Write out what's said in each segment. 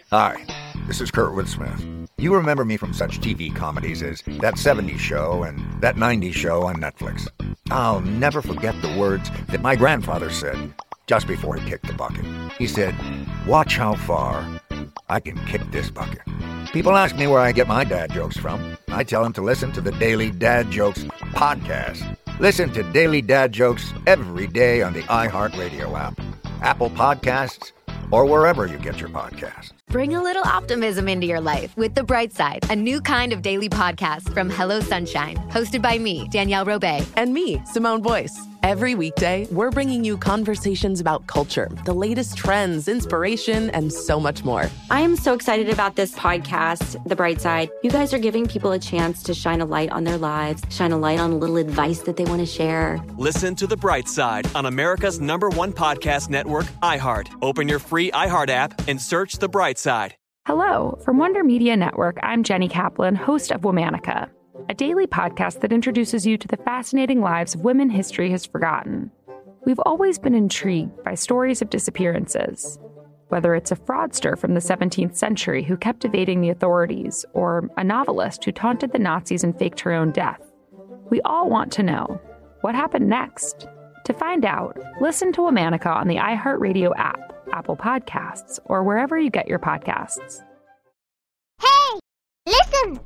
Hi, this is Kurtwood Smith. You remember me from such TV comedies as That 70s Show and That 90s Show on Netflix. I'll never forget the words that my grandfather said just before he kicked the bucket. He said, "Watch how far I can kick this bucket." People ask me where I get my dad jokes from. I tell them to listen to the Daily Dad Jokes podcast. Listen to Daily Dad Jokes every day on the iHeartRadio app, Apple Podcasts, or wherever you get your podcasts. Bring a little optimism into your life with The Bright Side, a new kind of daily podcast from Hello Sunshine, hosted by me, Danielle Robay. And me, Simone Boyce. Every weekday, we're bringing you conversations about culture, the latest trends, inspiration, and so much more. I am so excited about this podcast, The Bright Side. You guys are giving people a chance to shine a light on their lives, shine a light on a little advice that they want to share. Listen to The Bright Side on America's #1 podcast network, iHeart. Open your free iHeart app and search The Bright Side. Hello. From Wonder Media Network, I'm Jenny Kaplan, host of Womanica, a daily podcast that introduces you to the fascinating lives of women history has forgotten. We've always been intrigued by stories of disappearances, whether it's a fraudster from the 17th century who kept evading the authorities, or a novelist who taunted the Nazis and faked her own death. We all want to know what happened next. To find out, listen to Womanica on the iHeartRadio app, Apple Podcasts, or wherever you get your podcasts. Hey, listen!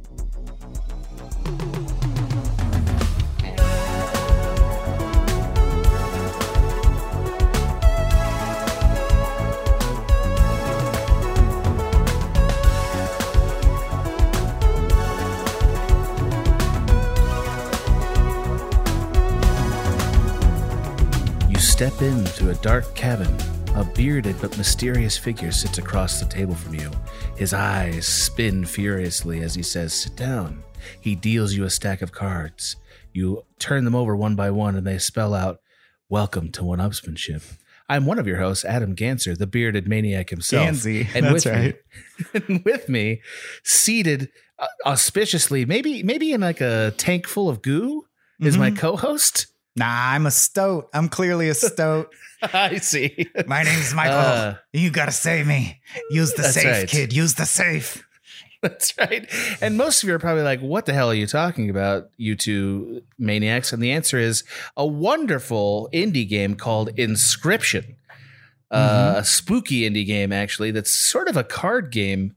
Step into a dark cabin. A bearded but mysterious figure sits across the table from you. His eyes spin furiously as he says, "Sit down." He deals you a stack of cards. You turn them over one by one and they spell out, "Welcome to one-upsmanship." I'm one of your hosts, Adam Ganser, the bearded maniac himself. Gansey, and that's right. And with me, seated auspiciously, maybe in like a tank full of goo, is my co-host. Nah, I'm a stoat. I'm clearly a stoat. I see. My name's Michael. You gotta save me. Use the safe, right. kid. Use the safe. That's right. And most of you are probably like, what the hell are you talking about, you two maniacs? And the answer is a wonderful indie game called Inscription. A spooky indie game, actually, that's sort of a card game,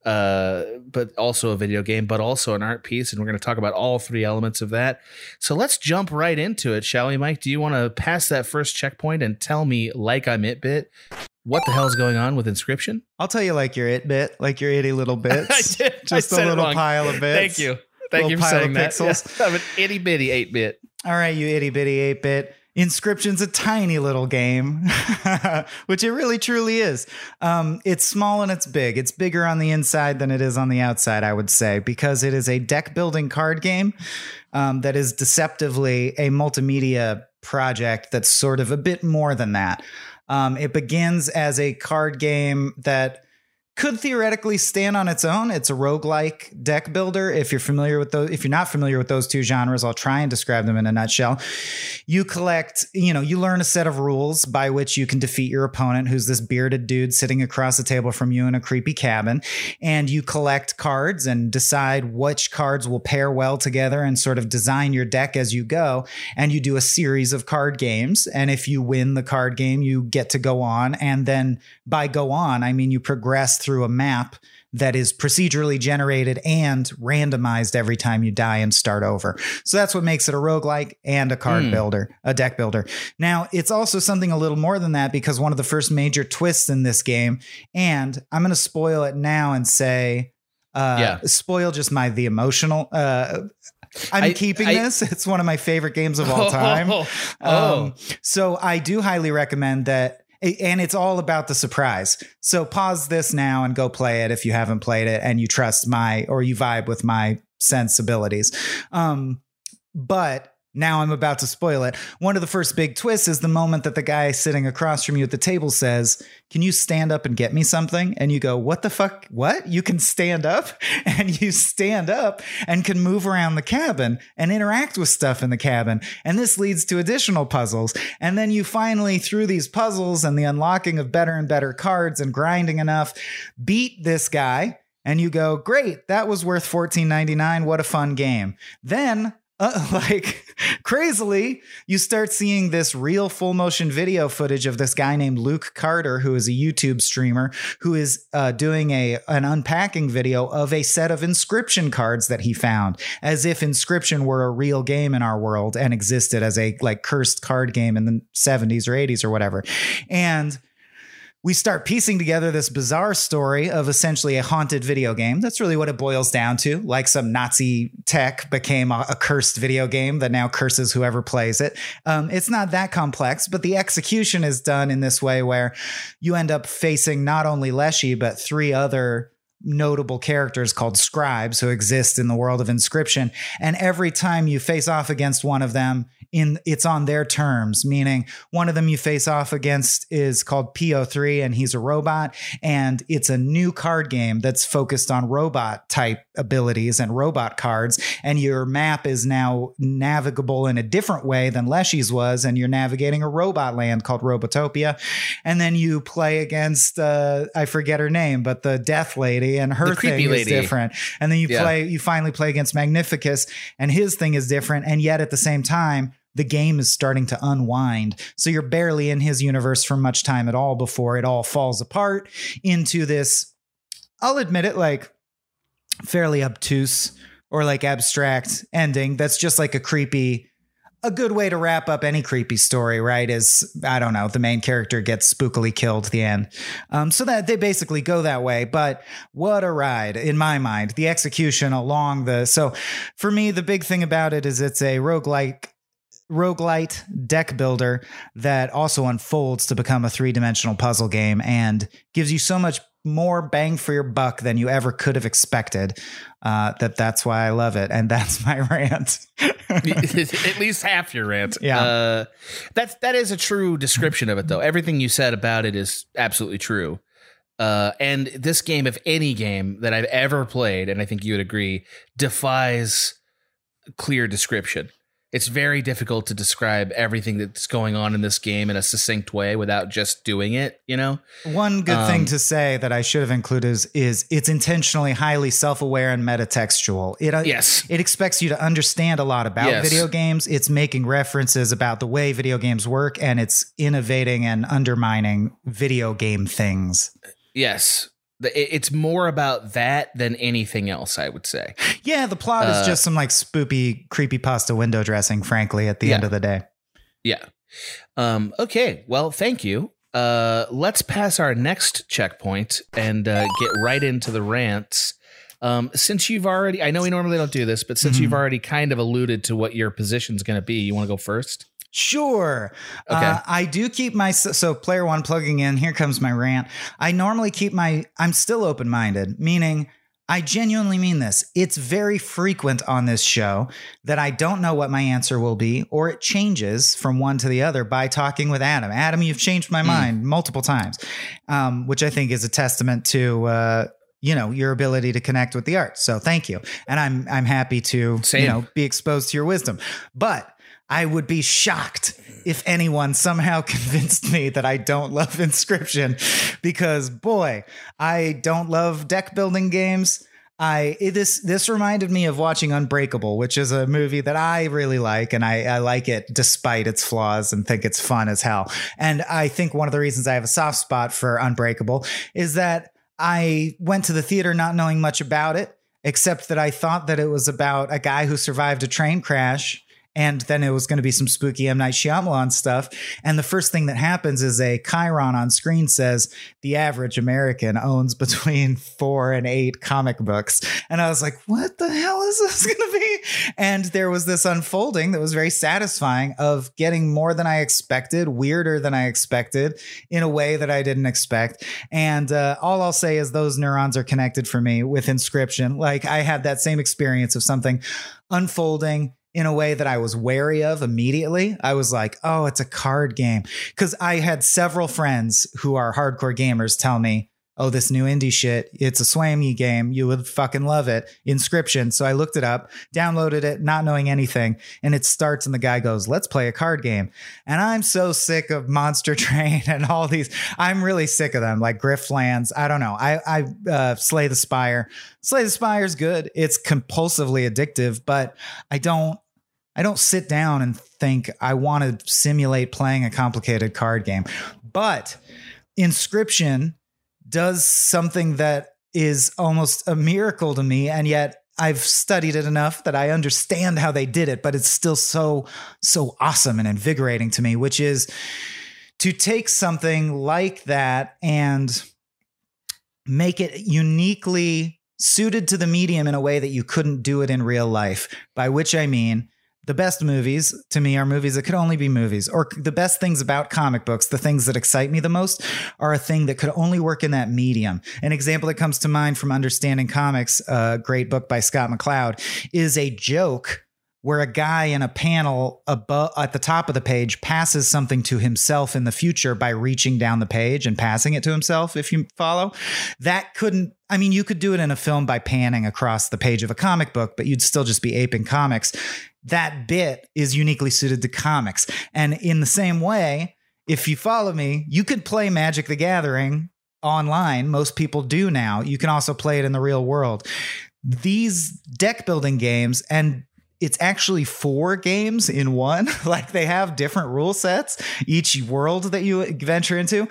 but also a video game, but also an art piece. And we're going to talk about all three elements of that. So let's jump right into it, shall we, Mike? Do you want to pass that first checkpoint and tell me, like I'm It-Bit, what the hell's going on with Inscription? I'll tell you like your It-Bit, like your itty little bits. I did. Just I a little pile of bits. Thank you. Thank you for saying that. Pixels. Yeah, I'm an itty bitty 8-bit. All right, you itty bitty 8-bit. Inscription's a tiny little game, which it really truly is. It's small and it's big. It's bigger on the inside than it is on the outside, I would say, because it is a deck building card game that is deceptively a multimedia project that's sort of a bit more than that. It begins as a card game that could theoretically stand on its own. It's a roguelike deck builder. If you're familiar with those, if you're not familiar with those two genres, I'll try and describe them in a nutshell. You collect, you learn a set of rules by which you can defeat your opponent, who's this bearded dude sitting across the table from you in a creepy cabin. And you collect cards and decide which cards will pair well together and sort of design your deck as you go. And you do a series of card games. And if you win the card game, you get to go on. And then by go on, I mean you progress through a map that is procedurally generated and randomized every time you die and start over. So that's what makes it a roguelike and a card builder, a deck builder. Now, it's also something a little more than that, because one of the first major twists in this game, and I'm going to spoil it now and say, spoil just the emotional, I'm keeping this. It's one of my favorite games of all time. So I do highly recommend that. And it's all about the surprise. So pause this now and go play it if you haven't played it and you trust or you vibe with my sensibilities. But Now I'm about to spoil it. One of the first big twists is the moment that the guy sitting across from you at the table says, "Can you stand up and get me something?" And you go, "What the fuck? What? You can stand up?" And you stand up and can move around the cabin and interact with stuff in the cabin. And this leads to additional puzzles. And then you finally, through these puzzles and the unlocking of better and better cards and grinding enough, beat this guy. And you go, "Great, that was worth $14.99. What a fun game." Then, crazily, you start seeing this real full motion video footage of this guy named Luke Carter, who is a YouTube streamer, who is doing an unpacking video of a set of Inscryption cards that he found, as if Inscryption were a real game in our world and existed as a cursed card game in the 70s or 80s or whatever. And we start piecing together this bizarre story of essentially a haunted video game. That's really what it boils down to. Like some Nazi tech became a cursed video game that now curses whoever plays it. It's not that complex, but the execution is done in this way where you end up facing not only Leshy, but 3 other notable characters called scribes who exist in the world of Inscryption. And every time you face off against one of them, it's on their terms, meaning one of them you face off against is called PO3 and he's a robot, and it's a new card game that's focused on robot type abilities and robot cards, and your map is now navigable in a different way than Leshy's was, and you're navigating a robot land called Robotopia. And then you play against I forget her name, but the death lady, and her thing is different. And then you finally play against Magnificus, and his thing is different, and yet at the same time the game is starting to unwind. So you're barely in his universe for much time at all before it all falls apart into this, I'll admit it, fairly obtuse or abstract ending that's just a good way to wrap up any creepy story, right? Is, I don't know, the main character gets spookily killed at the end. So that they basically go that way. But what a ride in my mind. The execution so for me, the big thing about it is it's a roguelite deck builder that also unfolds to become a 3-dimensional puzzle game and gives you so much more bang for your buck than you ever could have expected. That's why I love it. And that's my rant. At least half your rant. Yeah. That is a true description of it, though. Everything you said about it is absolutely true. And this game, if any game that I've ever played, and I think you would agree, defies clear description. It's very difficult to describe everything that's going on in this game in a succinct way without just doing it, you know? One good thing to say that I should have included is it's intentionally highly self-aware and metatextual. It expects you to understand a lot about video games. It's making references about the way video games work, and it's innovating and undermining video game things. Yes. It's more about that than anything else, I would say. Yeah, the plot is just some spoopy creepypasta window dressing, frankly, at the end of the day. Yeah. Okay, well, thank you. Let's pass our next checkpoint and get right into the rants. Since you've already, I know we normally don't do this, but since you've already kind of alluded to what your position's going to be, you want to go first? Sure. Okay. I do keep so player one plugging in. Here comes my rant. I normally I'm still open-minded, meaning I genuinely mean this. It's very frequent on this show that I don't know what my answer will be, or it changes from one to the other by talking with Adam. Adam, you've changed my mind multiple times, which I think is a testament to, your ability to connect with the art. So thank you. And I'm happy to, be exposed to your wisdom. But I would be shocked if anyone somehow convinced me that I don't love Inscryption, because boy, I don't love deck building games. This reminded me of watching Unbreakable, which is a movie that I really like, and I like it despite its flaws and think it's fun as hell. And I think one of the reasons I have a soft spot for Unbreakable is that I went to the theater not knowing much about it, except that I thought that it was about a guy who survived a train crash. And then it was going to be some spooky M. Night Shyamalan stuff. And the first thing that happens is a chyron on screen says, the average American owns between 4 and 8 comic books. And I was like, what the hell is this going to be? And there was this unfolding that was very satisfying of getting more than I expected, weirder than I expected, in a way that I didn't expect. And all I'll say is those neurons are connected for me with Inscryption. I had that same experience of something unfolding in a way that I was wary of immediately. I was like, oh, it's a card game. Because I had several friends who are hardcore gamers tell me, oh, this new indie shit, it's a Swamey game. You would fucking love it. Inscription. So I looked it up, downloaded it, not knowing anything. And it starts and the guy goes, let's play a card game. And I'm so sick of Monster Train and all these. I'm really sick of them, like Griftlands. I don't know. I Slay the Spire. Slay the Spire is good. It's compulsively addictive, but I don't sit down and think I want to simulate playing a complicated card game. But Inscription does something that is almost a miracle to me. And yet I've studied it enough that I understand how they did it, but it's still so awesome and invigorating to me, which is to take something like that and make it uniquely suited to the medium in a way that you couldn't do it in real life. By which I mean, the best movies to me are movies that could only be movies, or the best things about comic books, the things that excite me the most, are a thing that could only work in that medium. An example that comes to mind from Understanding Comics, a great book by Scott McCloud, is a joke where a guy in a panel above at the top of the page passes something to himself in the future by reaching down the page and passing it to himself, if you follow. That couldn't, I mean, you could do it in a film by panning across the page of a comic book, but you'd still just be aping comics. That bit is uniquely suited to comics. And in the same way, if you follow me, you could play Magic the Gathering online. Most people do now. You can also play it in the real world. These deck building games, and it's actually 4 games in one. Like, they have different rule sets, each world that you venture into.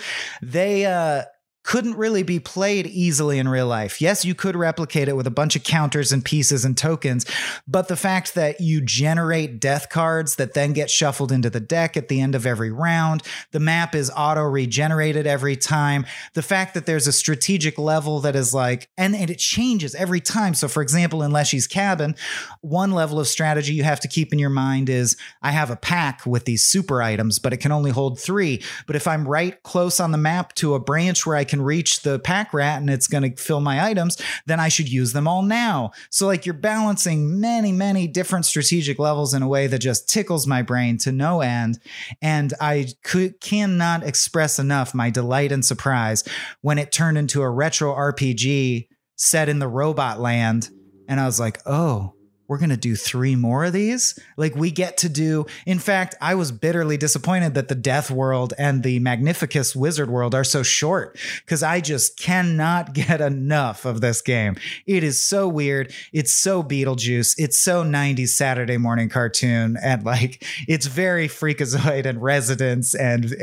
They couldn't really be played easily in real life. Yes, you could replicate it with a bunch of counters and pieces and tokens, but the fact that you generate death cards that then get shuffled into the deck at the end of every round, the map is auto regenerated every time, the fact that there's a strategic level that is like, and it changes every time. So for example, in Leshy's Cabin, one level of strategy you have to keep in your mind is, I have a pack with these super items, but it can only hold 3. But if I'm right close on the map to a branch where I can reach the pack rat and it's going to fill my items, then I should use them all now. So like, you're balancing many different strategic levels in a way that just tickles my brain to no end. And I cannot express enough my delight and surprise when it turned into a retro RPG set in the robot land. And I was like, oh, we're going to do 3 more of these. Like, we get to do, in fact, I was bitterly disappointed that the Death World and the Magnificus Wizard World are so short, because I just cannot get enough of this game. It is so weird. It's so Beetlejuice. It's so 90s Saturday morning cartoon. And like, it's very Freakazoid and Residence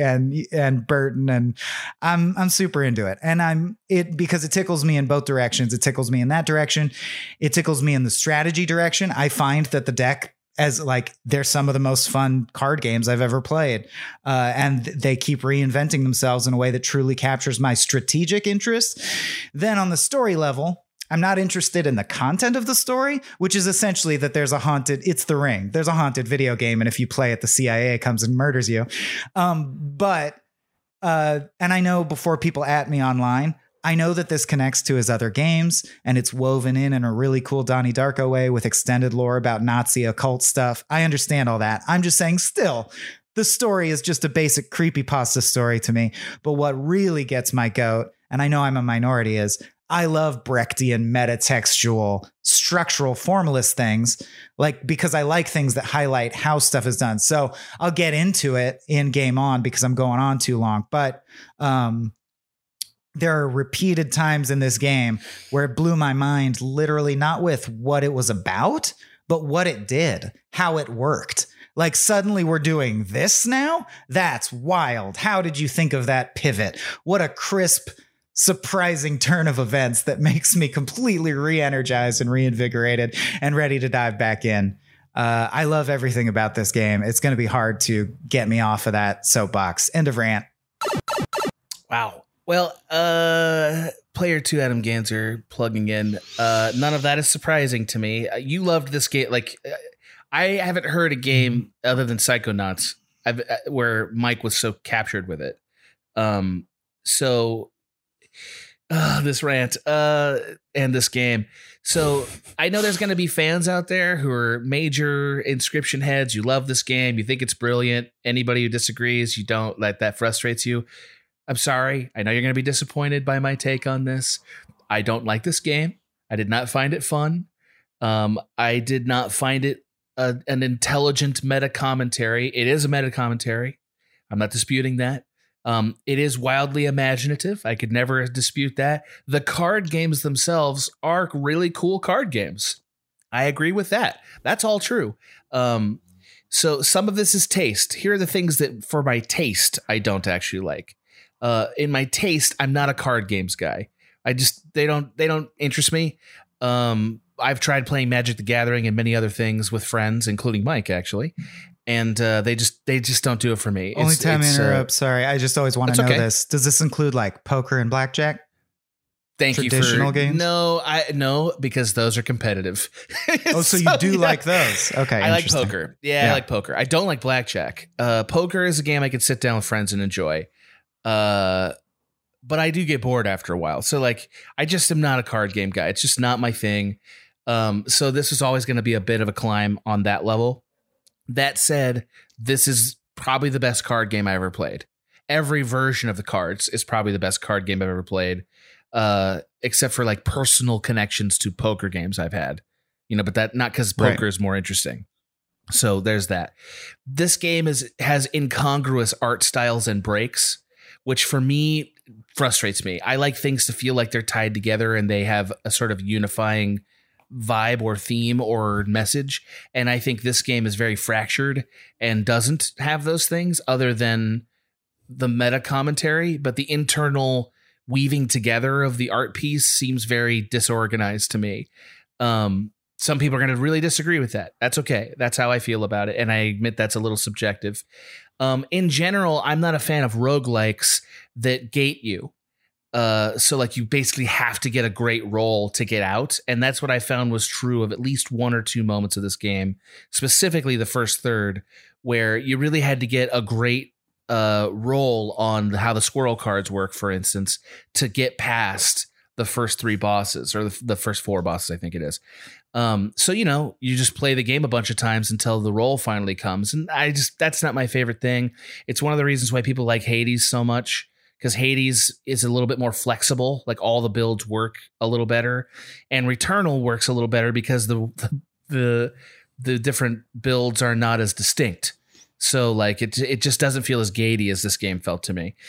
and Burton. And I'm super into it. And because it tickles me in both directions. It tickles me in that direction. It tickles me in the strategy direction. I find that the deck, as like, they're some of the most fun card games I've ever played. And they keep reinventing themselves in a way that truly captures my strategic interests. Then on the story level, I'm not interested in the content of the story, which is essentially that there's a haunted, it's The Ring. There's a haunted video game. And if you play it, the CIA comes and murders you. And I know before people at me online, I know that this connects to his other games, and it's woven in a really cool Donnie Darko way with extended lore about Nazi occult stuff. I understand all that. I'm just saying, still, the story is just a basic creepypasta story to me. But what really gets my goat, and I know I'm a minority, is I love Brechtian metatextual structural formalist things, like, because I like things that highlight how stuff is done. So I'll get into it in Game On because I'm going on too long. But there are repeated times in this game where it blew my mind, literally not with what it was about, but what it did, how it worked. Like, suddenly we're doing this now? That's wild. How did you think of that pivot? What a crisp, surprising turn of events that makes me completely re-energized and reinvigorated and ready to dive back in. I love everything about this game. It's going to be hard to get me off of that soapbox. End of rant. Wow. Well, Player 2 Adam Ganser plugging in. None of that is surprising to me. You loved this game. Like, I haven't heard a game other than Psychonauts where Mike was so captured with it. So This rant and this game. So I know there's going to be fans out there who are major Inscription heads. You love this game. You think it's brilliant. Anybody who disagrees, you don't, like, that frustrates you. I'm sorry. I know you're going to be disappointed by my take on this. I don't like this game. I did not find it fun. I did not find it an intelligent meta commentary. It is a meta commentary. I'm not disputing that. It is wildly imaginative. I could never dispute that. The card games themselves are really cool card games. I agree with that. That's all true. So some of this is taste. Here are the things that, for my taste, I don't actually like. In my taste, I'm not a card games guy. They don't interest me. I've tried playing Magic the Gathering and many other things with friends, including Mike, actually. And they just don't do it for me. Only time I interrupt. Sorry, I just always want to know this. Does this include like poker and blackjack? Thank you for traditional games. No, because those are competitive. Oh, so you do like those? Okay, I like poker. Yeah, I like poker. I don't like blackjack. Poker is a game I could sit down with friends and enjoy. But I do get bored after a while. So like, I just am not a card game guy. It's just not my thing. So this is always going to be a bit of a climb on that level. That said, this is probably the best card game I ever played. Every version of the cards is probably the best card game I've ever played, except for like personal connections to poker games I've had. But that not because poker is more interesting. So there's that. This game has incongruous art styles and breaks, which for me frustrates me. I like things to feel like they're tied together and they have a sort of unifying vibe or theme or message. And I think this game is very fractured and doesn't have those things other than the meta commentary, but the internal weaving together of the art piece seems very disorganized to me. Some people are going to really disagree with that. That's okay. That's how I feel about it. And I admit that's a little subjective. In general, I'm not a fan of roguelikes that gate you. So like you basically have to get a great roll to get out. And that's what I found was true of at least one or two moments of this game, specifically the first third, where you really had to get a great roll on how the squirrel cards work, for instance, to get past the first three bosses or the first four bosses, I think it is. So, you just play the game a bunch of times until the roll finally comes. And that's not my favorite thing. It's one of the reasons why people like Hades so much, because Hades is a little bit more flexible. Like all the builds work a little better, and Returnal works a little better because the different builds are not as distinct. So like it just doesn't feel as gatey as this game felt to me.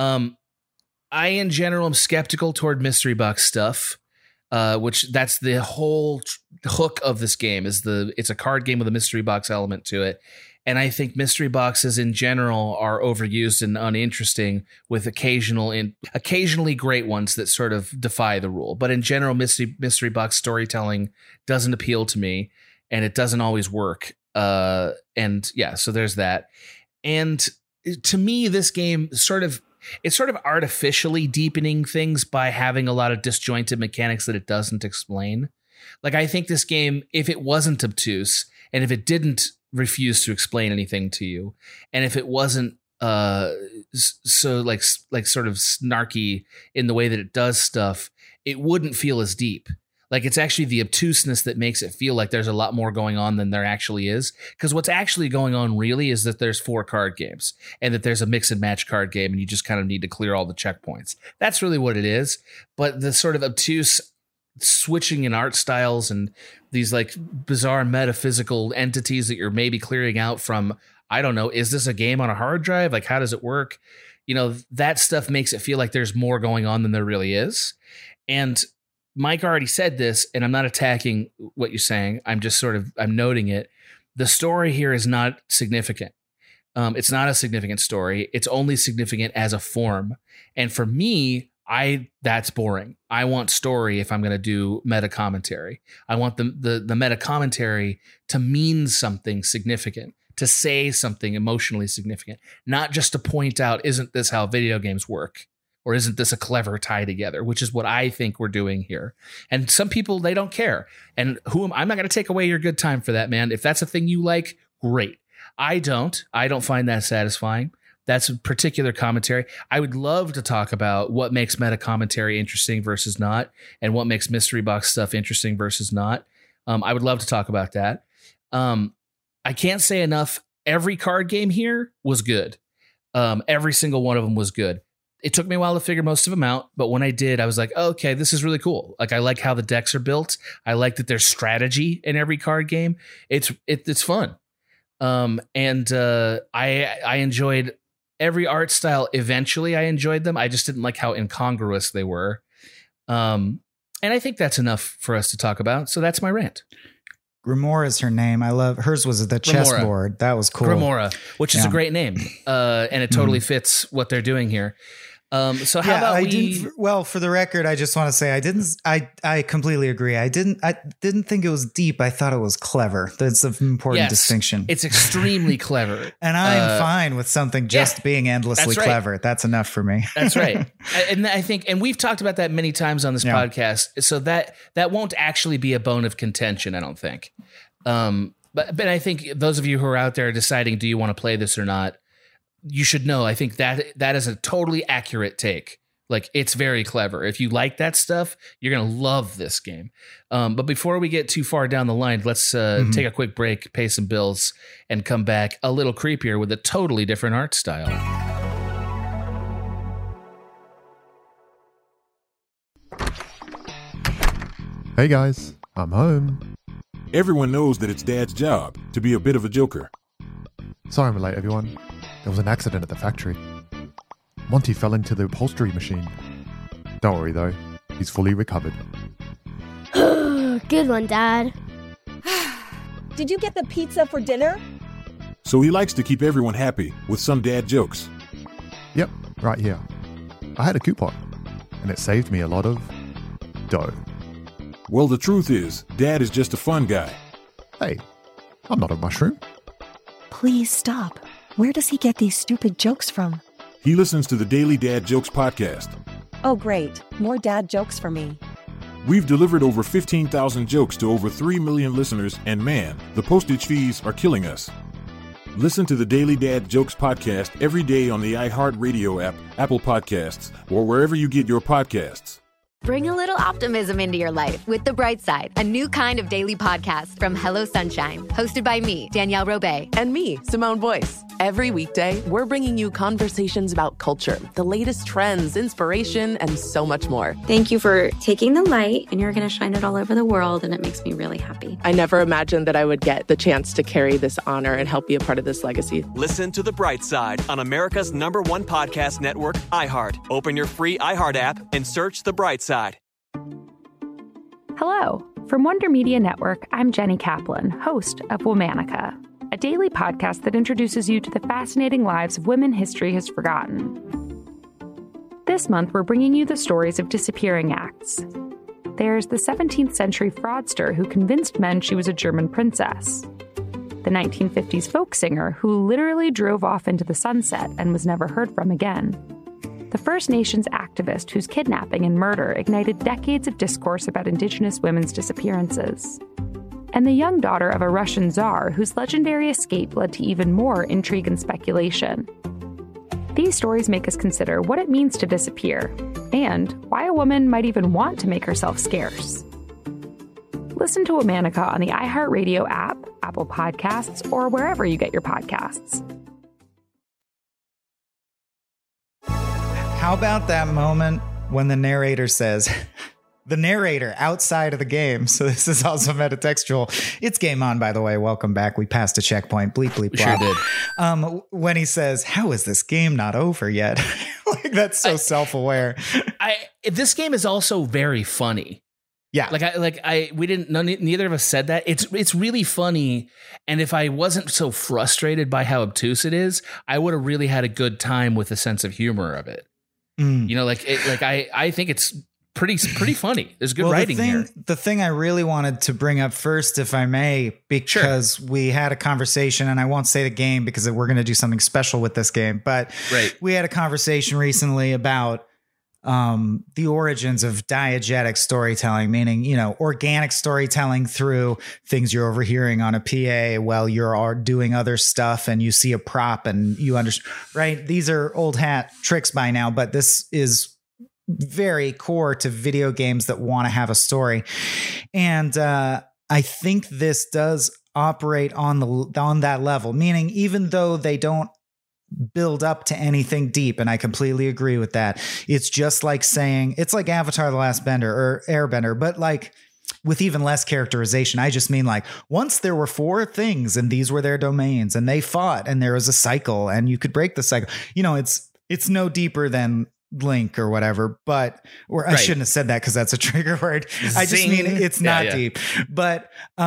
I in general am skeptical toward mystery box stuff, which that's the whole hook of this game it's a card game with a mystery box element to it. And I think mystery boxes in general are overused and uninteresting, with occasionally great ones that sort of defy the rule. But in general, mystery box storytelling doesn't appeal to me, and it doesn't always work. So there's that. And to me, this game it's sort of artificially deepening things by having a lot of disjointed mechanics that it doesn't explain. Like, I think this game, if it wasn't obtuse and if it didn't refuse to explain anything to you, and if it wasn't so like sort of snarky in the way that it does stuff, it wouldn't feel as deep. Like, it's actually the obtuseness that makes it feel like there's a lot more going on than there actually is. Because what's actually going on really is that there's 4 card games and that there's a mix and match card game, and you just kind of need to clear all the checkpoints. That's really what it is. But the sort of obtuse switching in art styles and these like bizarre metaphysical entities that you're maybe clearing out from, I don't know, is this a game on a hard drive? Like, how does it work? That stuff makes it feel like there's more going on than there really is. And Mike already said this, and I'm not attacking what you're saying. I'm just I'm noting it. The story here is not significant. It's not a significant story. It's only significant as a form. And for me, that's boring. I want story if I'm going to do meta commentary. I want the meta commentary to mean something significant, to say something emotionally significant, not just to point out, isn't this how video games work? Or isn't this a clever tie together, which is what I think we're doing here. And some people, they don't care. And I'm not going to take away your good time for that, man. If that's a thing you like, great. I don't find that satisfying. That's a particular commentary. I would love to talk about what makes meta commentary interesting versus not, and what makes mystery box stuff interesting versus not. I would love to talk about that. I can't say enough. Every card game here was good. Every single one of them was good. It took me a while to figure most of them out, but when I did, I was like, oh, okay, this is really cool. Like, I like how the decks are built. I like that there's strategy in every card game. It's fun. I enjoyed every art style. Eventually I enjoyed them. I just didn't like how incongruous they were. And I think that's enough for us to talk about. So that's my rant. Grimoire is her name. I love hers. Was the chessboard that was cool. Grimoire, which is a great name, and it totally fits what they're doing here. So how about we? Well, for the record, I just want to say I completely agree. I didn't think it was deep. I thought it was clever. That's an important distinction. It's extremely clever, and I'm fine with something just being endlessly clever. That's enough for me. That's right. And I think, and we've talked about that many times on this podcast. So that won't actually be a bone of contention, I don't think. But I think those of you who are out there deciding, do you want to play this or not? You should know, I think that is a totally accurate take. Like, it's very clever. If you like that stuff, you're going to love this game. But before we get too far down the line, let's take a quick break, pay some bills, and come back a little creepier with a totally different art style. Hey guys, I'm home. Everyone knows that it's Dad's job to be a bit of a joker. Sorry I'm late, everyone. There was an accident at the factory. Monty fell into the upholstery machine. Don't worry though, he's fully recovered. Good one, Dad. Did you get the pizza for dinner? So he likes to keep everyone happy with some dad jokes. Yep, right here. I had a coupon, and it saved me a lot of dough. Well, the truth is, Dad is just a fun guy. Hey, I'm not a mushroom. Please stop. Where does he get these stupid jokes from? He listens to the Daily Dad Jokes podcast. Oh, great. More dad jokes for me. We've delivered over 15,000 jokes to over 3 million listeners, and man, the postage fees are killing us. Listen to the Daily Dad Jokes podcast every day on the iHeartRadio app, Apple Podcasts, or wherever you get your podcasts. Bring a little optimism into your life with The Bright Side, a new kind of daily podcast from Hello Sunshine, hosted by me, Danielle Robay. And me, Simone Boyce. Every weekday, we're bringing you conversations about culture, the latest trends, inspiration, and so much more. Thank you for taking the light, and you're going to shine it all over the world, and it makes me really happy. I never imagined that I would get the chance to carry this honor and help be a part of this legacy. Listen to The Bright Side on America's #1 podcast network, iHeart. Open your free iHeart app and search The Bright Side. Hello. From Wonder Media Network, I'm Jenny Kaplan, host of Womanica, a daily podcast that introduces you to the fascinating lives of women history has forgotten. This month, we're bringing you the stories of disappearing acts. There's the 17th century fraudster who convinced men she was a German princess, the 1950s folk singer who literally drove off into the sunset and was never heard from again, the First Nations activist whose kidnapping and murder ignited decades of discourse about Indigenous women's disappearances, and the young daughter of a Russian czar whose legendary escape led to even more intrigue and speculation. These stories make us consider what it means to disappear, and why a woman might even want to make herself scarce. Listen to Womanica on the iHeartRadio app, Apple Podcasts, or wherever you get your podcasts. How about that moment when the narrator says, the narrator outside of the game, so this is also metatextual. It's game on, by the way. Welcome back. We passed a checkpoint. Bleep, bleep, Sure blah. did. When he says, how is this game not over yet? Like, that's so self-aware. This game is also very funny. Yeah. Neither of us said that. It's really funny. And if I wasn't so frustrated by how obtuse it is, I would have really had a good time with the sense of humor of it. You know, I think it's pretty funny. There's good writing here. The thing I really wanted to bring up first, if I may, because we had a conversation, and I won't say the game because we're going to do something special with this game, but we had a conversation recently about the origins of diegetic storytelling, meaning, you know, organic storytelling through things you're overhearing on a PA while you're doing other stuff and you see a prop and you understand, right? These are old hat tricks by now, but this is very core to video games that want to have a story. And I think this does operate on that level, meaning even though they don't build up to anything deep, and I completely agree with that. It's just like saying, it's like Avatar The Last Bender or Airbender, but like with even less characterization. I just mean like, once there were 4 things and these were their domains and they fought and there was a cycle and you could break the cycle. You know, it's no deeper than Link or whatever, but I shouldn't have said that because that's a trigger word. I just mean it's not deep. But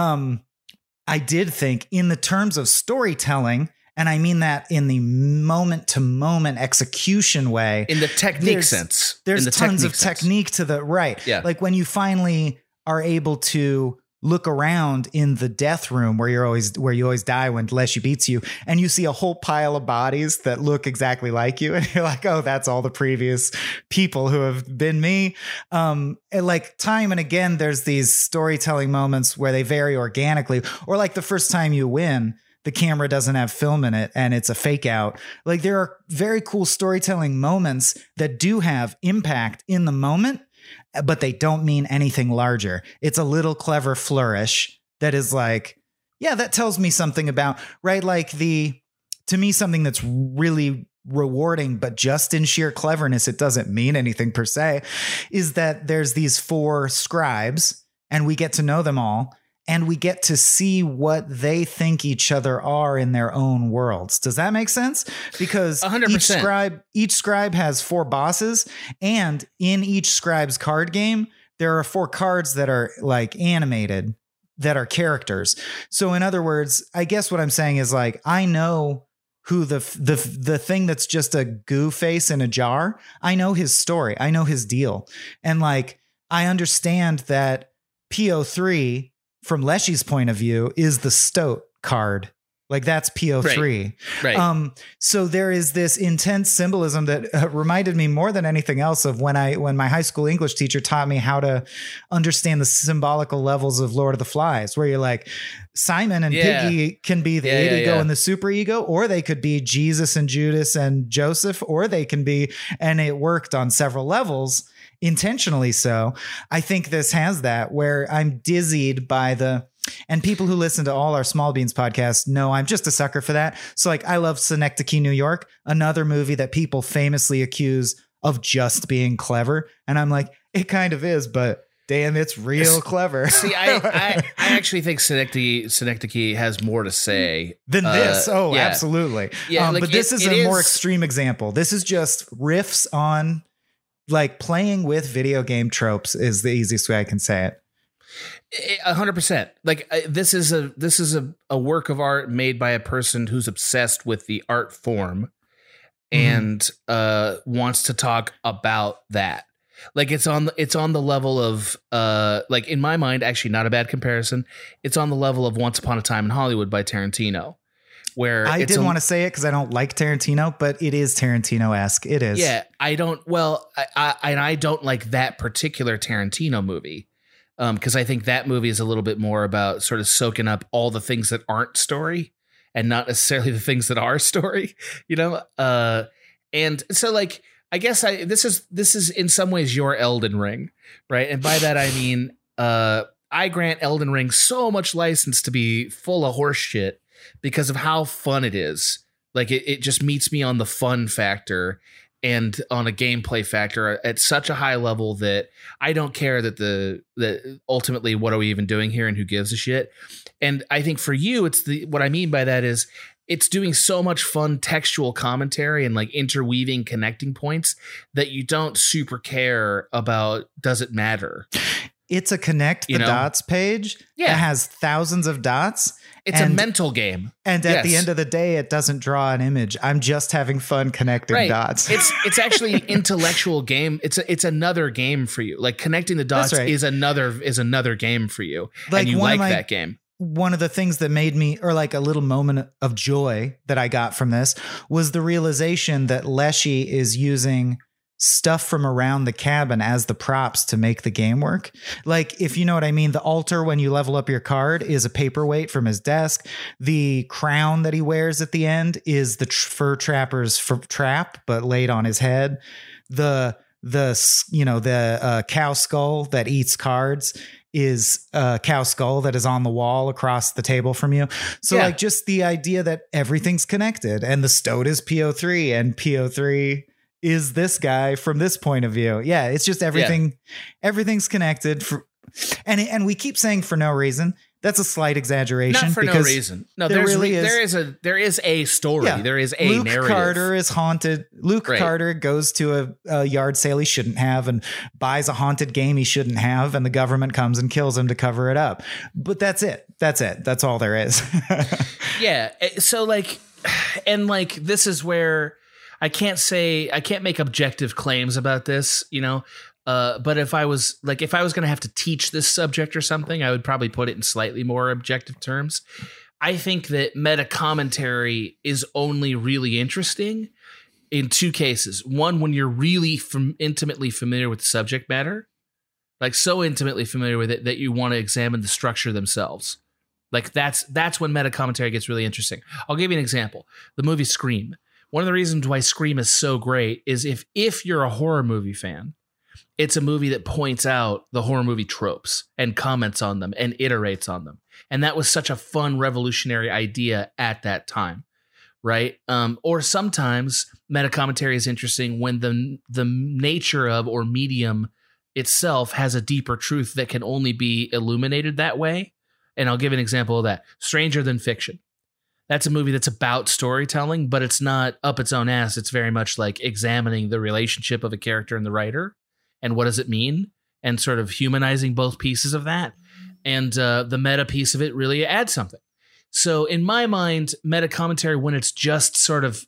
I did think in the terms of storytelling, and I mean that in the moment to moment execution way, in the technique sense, there's tons of technique to the right. Yeah. Like when you finally are able to look around in the death room where you always die when Leshy beats you, and you see a whole pile of bodies that look exactly like you, and you're like, oh, that's all the previous people who have been me. And like time and again, there's these storytelling moments where they vary organically, or like the first time you win, the camera doesn't have film in it and it's a fake out. Like there are very cool storytelling moments that do have impact in the moment, but they don't mean anything larger. It's a little clever flourish that is like, yeah, that tells me something about, right? Like to me, something that's really rewarding, but just in sheer cleverness, it doesn't mean anything per se, is that there's these 4 scribes and we get to know them all. And we get to see what they think each other are in their own worlds. Does that make sense? Because 100%. Each scribe has 4 bosses, and in each scribe's card game, there are 4 cards that are like animated, that are characters. So in other words, I guess what I'm saying is like, I know who the thing that's just a goo face in a jar, I know his story, I know his deal. And like, I understand that PO3, from Leshy's point of view, is the Stoat card. Like that's PO3. Right. So there is this intense symbolism that reminded me more than anything else of when my high school English teacher taught me how to understand the symbolical levels of Lord of the Flies, where you're like, Simon and Piggy can be the id ego and the super ego, or they could be Jesus and Judas and Joseph, or they can be, and it worked on several levels. Intentionally so. I think this has that, where I'm dizzied by and people who listen to all our Small Beans podcasts know I'm just a sucker for that. So like, I love Synecdoche, New York, another movie that people famously accuse of just being clever. And I'm like, it kind of is, but damn, it's real clever. See, I actually think Synecdoche has more to say than this. Yeah. Absolutely. Yeah, but this is a more extreme example. This is just riffs on, like, playing with video game tropes is the easiest way I can say it. 100%. Like this is a work of art made by a person who's obsessed with the art form and wants to talk about that. Like it's on the level of like, in my mind, actually not a bad comparison. It's on the level of Once Upon a Time in Hollywood by Tarantino. Where I didn't want to say it because I don't like Tarantino, but it is Tarantino-esque. It is. Yeah, I don't like that particular Tarantino movie because I think that movie is a little bit more about sort of soaking up all the things that aren't story and not necessarily the things that are story, you know? And so like, I guess this is in some ways your Elden Ring, right? And by that, I mean, I grant Elden Ring so much license to be full of horse shit because of how fun it is. Like it just meets me on the fun factor and on a gameplay factor at such a high level that I don't care that ultimately what are we even doing here and who gives a shit. And I think for you, what I mean by that is it's doing so much fun textual commentary and like interweaving connecting points that you don't super care about. Does it matter? It's a connect the dots page that has thousands of dots. It's a mental game. And at the end of the day, it doesn't draw an image. I'm just having fun connecting dots. It's actually an intellectual game. It's another game for you. Like connecting the dots is another game for you. Like, and you like that game. One of the things that made me, or like a little moment of joy that I got from this, was the realization that Leshy is using stuff from around the cabin as the props to make the game work. Like, if you know what I mean, the altar when you level up your card is a paperweight from his desk. The crown that he wears at the end is the fur trapper's trap, but laid on his head. The cow skull that eats cards is a cow skull that is on the wall across the table from you. So like just the idea that everything's connected, and the stoat is PO3 and PO3 is this guy from this point of view. Yeah. It's just everything's connected and we keep saying for no reason. That's a slight exaggeration. Not for no reason. No, there is a story. Yeah. There is a Luke narrative. Carter is haunted. Luke Carter goes to a yard sale he shouldn't have and buys a haunted game he shouldn't have, and the government comes and kills him to cover it up. But that's it. That's all there is. Yeah. So like, and like, this is where I can't make objective claims about this, you know. But if I was going to have to teach this subject or something, I would probably put it in slightly more objective terms. I think that meta commentary is only really interesting in two cases. One, when you're really intimately familiar with the subject matter, like so intimately familiar with it that you want to examine the structure themselves. Like that's when meta commentary gets really interesting. I'll give you an example. The movie Scream. One of the reasons why Scream is so great is if you're a horror movie fan, it's a movie that points out the horror movie tropes and comments on them and iterates on them. And that was such a fun, revolutionary idea at that time, right? Or sometimes meta commentary is interesting when the nature of or medium itself has a deeper truth that can only be illuminated that way. And I'll give an example of that. Stranger Than Fiction. That's a movie that's about storytelling, but it's not up its own ass. It's very much like examining the relationship of a character and the writer. And what does it mean? And sort of humanizing both pieces of that. And the meta piece of it really adds something. So in my mind, meta commentary, when it's just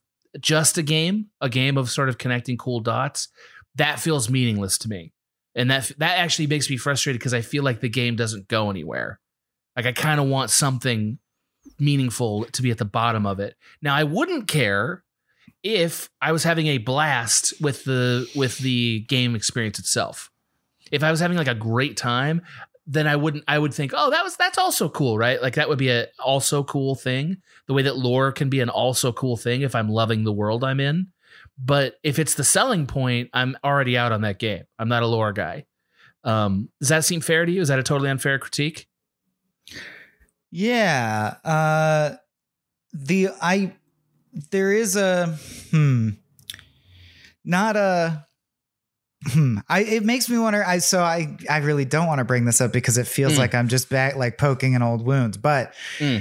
a game of sort of connecting cool dots, that feels meaningless to me. And that actually makes me frustrated because I feel like the game doesn't go anywhere. Like I kind of want something meaningful to be at the bottom of it. Now, I wouldn't care if I was having a blast with the game experience itself. If I was having like a great time, then I would think, oh, that's also cool, right? Like that would be a also cool thing. The way that lore can be an also cool thing if I'm loving the world I'm in. But if it's the selling point, I'm already out on that game. I'm not a lore guy. Does that seem fair to you? Is that a totally unfair critique? Yeah. There is it makes me wonder. I really don't want to bring this up because it feels like I'm just back, like poking in old wounds. But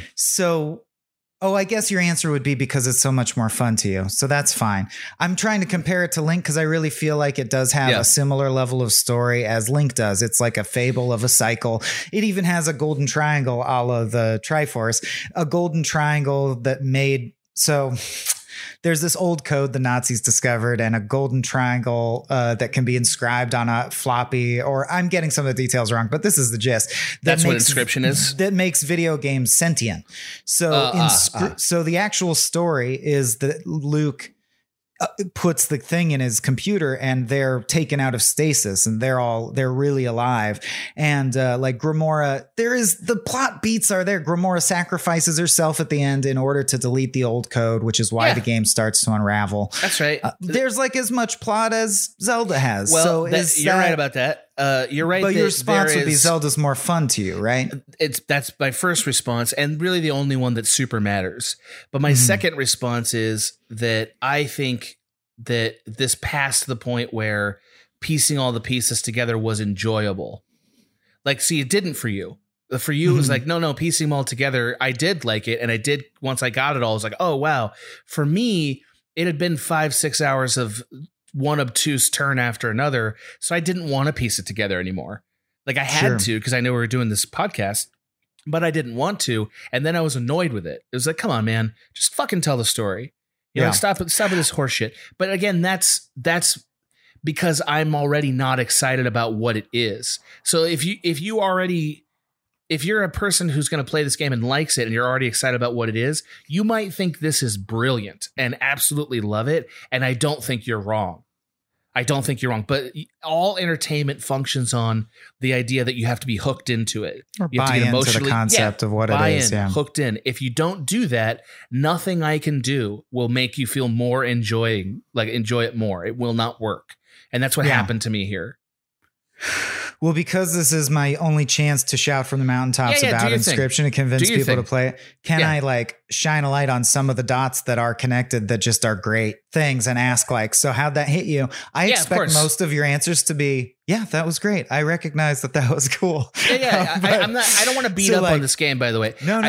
I guess your answer would be because it's so much more fun to you. So that's fine. I'm trying to compare it to Link because I really feel like it does have a similar level of story as Link does. It's like a fable of a cycle. It even has a golden triangle a la the Triforce, a golden triangle that made so. There's this old code the Nazis discovered and a golden triangle that can be inscribed on a floppy, or I'm getting some of the details wrong, but this is the gist. That's what inscription is? That makes video games sentient. So, so the actual story is that Luke puts the thing in his computer and they're taken out of stasis and they're really alive. And like Gamora, the plot beats are there. Gamora sacrifices herself at the end in order to delete the old code, which is why the game starts to unravel. That's right. There's like as much plot as Zelda has. Well, so you're right about that. You're right. But your response would be Zelda's more fun to you, right? That's my first response, and really the only one that super matters. But my second response is that I think that this passed the point where piecing all the pieces together was enjoyable. Like, see, it didn't for you. For you, it was like, no, piecing them all together. I did like it, and I did once I got it all. I was like, oh wow. For me, it had been 5-6 hours of one obtuse turn after another, so I didn't want to piece it together anymore. Like I had to because I knew we were doing this podcast, but I didn't want to. And then I was annoyed with it. It was like, come on, man, just fucking tell the story. You know, stop with this horse shit. But again, that's because I'm already not excited about what it is. So if you're a person who's going to play this game and likes it and you're already excited about what it is, you might think this is brilliant and absolutely love it. And I don't think you're wrong. I don't think you're wrong. But all entertainment functions on the idea that you have to be hooked into it. Or you have buy to get into the emotionally concept of what it is. Yeah. hooked in. If you don't do that, nothing I can do will make you feel more enjoy it more. It will not work. And that's what happened to me here. Well, because this is my only chance to shout from the mountaintops about Inscription and convince people to play it, can I like shine a light on some of the dots that are connected that just are great things and ask like, so how'd that hit you? I expect most of your answers to be, yeah, that was great. I recognize that was cool. I don't want to beat up on this game, by the way. No.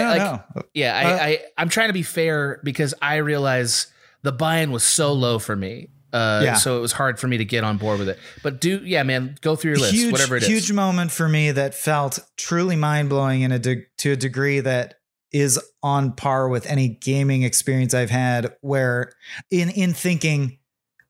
Yeah, I'm trying to be fair because I realize the buy-in was so low for me. So it was hard for me to get on board with it. But man, go through your list, whatever it is. Huge moment for me that felt truly mind-blowing to a degree that is on par with any gaming experience I've had, where in thinking,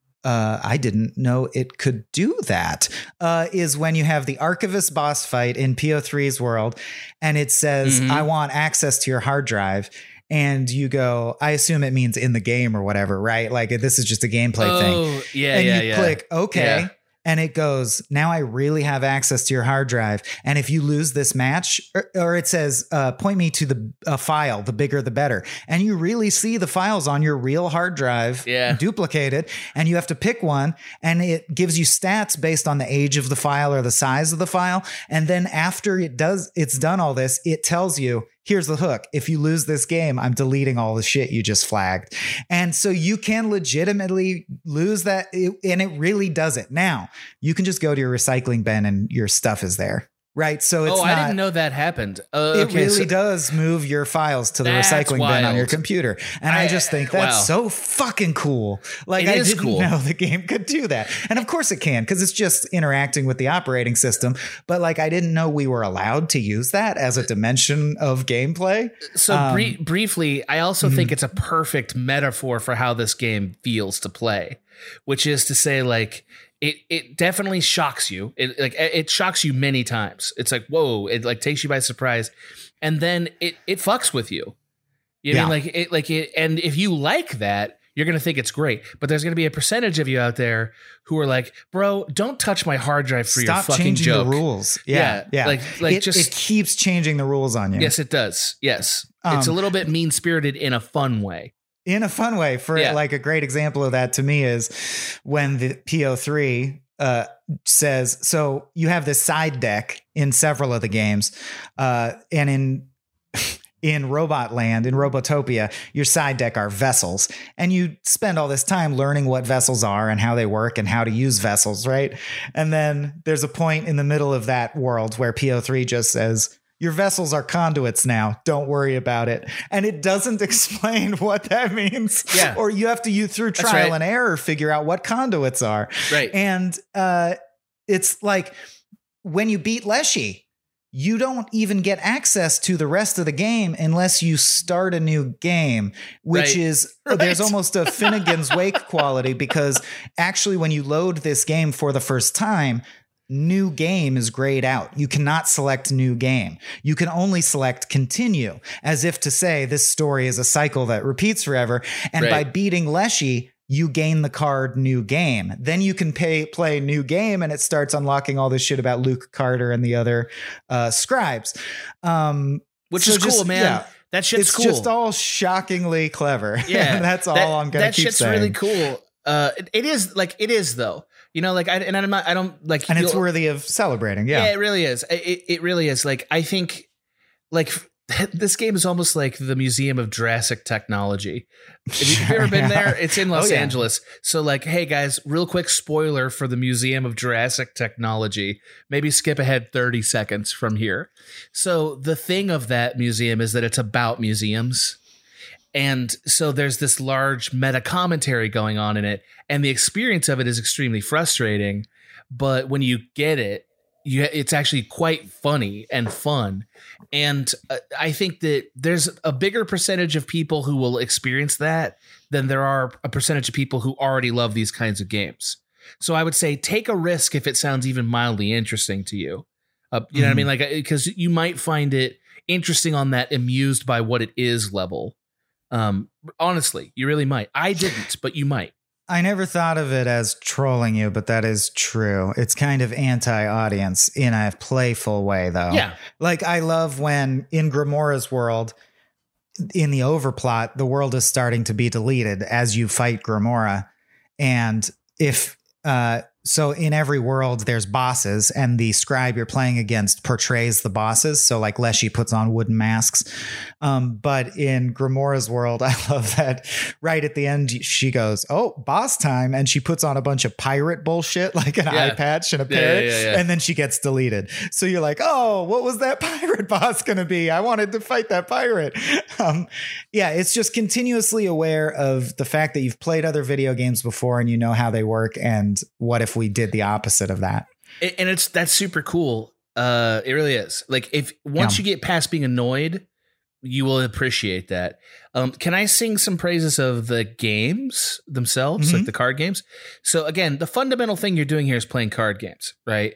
I didn't know it could do that, is when you have the Archivist boss fight in PO3's world, and it says, I want access to your hard drive. And you go, I assume it means in the game or whatever, right? Like this is just a gameplay thing. And you click, okay. Yeah. And it goes, now I really have access to your hard drive. And if you lose this match, or it says, point me to the file, the bigger, the better. And you really see the files on your real hard drive duplicated. And you have to pick one. And it gives you stats based on the age of the file or the size of the file. And then after it's done all this, it tells you, here's the hook. If you lose this game, I'm deleting all the shit you just flagged. And so you can legitimately lose that. And it really does it. Now, you can just go to your recycling bin and your stuff is there. Right. So it's I didn't know that happened. It really does move your files to the recycling bin on your computer. And I just think that's so fucking cool. Like I didn't know the game could do that. And of course it can, because it's just interacting with the operating system. But like I didn't know we were allowed to use that as a dimension of gameplay. So briefly, I also think it's a perfect metaphor for how this game feels to play, which is to say like, It definitely shocks you. It shocks you many times. It's like, whoa, it like takes you by surprise. And then it fucks with you. You know what I mean? And if you like that, you're going to think it's great. But there's going to be a percentage of you out there who are like, bro, don't touch my hard drive for your fucking joke. Stop changing the rules. Yeah. It keeps changing the rules on you. Yes, it does. Yes. It's a little bit mean-spirited in a fun way. In a fun way. Like a great example of that to me is when the PO3 says, so you have this side deck in several of the games, and in Robot Land, in Robotopia, your side deck are vessels, and you spend all this time learning what vessels are and how they work and how to use vessels, right? And then there's a point in the middle of that world where PO3 just says, your vessels are conduits now. Don't worry about it. And it doesn't explain what that means. Yeah. Or you have to, through trial and error, figure out what conduits are. Right. And it's like when you beat Leshy, you don't even get access to the rest of the game unless you start a new game, which is there's almost a Finnegan's Wake quality, because actually when you load this game for the first time, new game is grayed out. You cannot select new game. You can only select continue, as if to say this story is a cycle that repeats forever. And by beating Leshy, you gain the card new game. Then you can play new game, and it starts unlocking all this shit about Luke Carter and the other scribes. Which is cool, man. Yeah, that shit's cool. It's just all shockingly clever. Yeah. That's all I'm going to keep saying. That shit's really cool. It is though. You know, like, and it's worthy of celebrating. Yeah. Yeah, it really is. It really is. Like, I think, like, this game is almost like the Museum of Jurassic Technology. Have you ever been there? It's in Los Angeles. So, like, hey guys, real quick spoiler for the Museum of Jurassic Technology. Maybe skip ahead 30 seconds from here. So, the thing of that museum is that it's about museums. And so there's this large meta commentary going on in it, and the experience of it is extremely frustrating. But when you get it, it's actually quite funny and fun. And I think that there's a bigger percentage of people who will experience that than there are a percentage of people who already love these kinds of games. So I would say take a risk if it sounds even mildly interesting to you. You know what I mean? Like, because you might find it interesting on that amused by what it is level. Honestly, you really might. I didn't, but you might. I never thought of it as trolling you, but that is true. It's kind of anti-audience in a playful way, though. Yeah. Like, I love when in Grimora's world, in the overplot, the world is starting to be deleted as you fight Grimora. And so in every world, there's bosses, and the scribe you're playing against portrays the bosses. So like Leshy puts on wooden masks. But in Grimora's world, I love that right at the end, she goes, "Oh, boss time." And she puts on a bunch of pirate bullshit, like an eye patch and a parrot. And then she gets deleted. So you're like, oh, what was that pirate boss going to be? I wanted to fight that pirate. It's just continuously aware of the fact that you've played other video games before and you know how they work. And what if we did the opposite of that? And that's super cool. It really is. Like, if once you get past being annoyed, you will appreciate that. Can I sing some praises of the games themselves, like the card games? So again, the fundamental thing you're doing here is playing card games, right?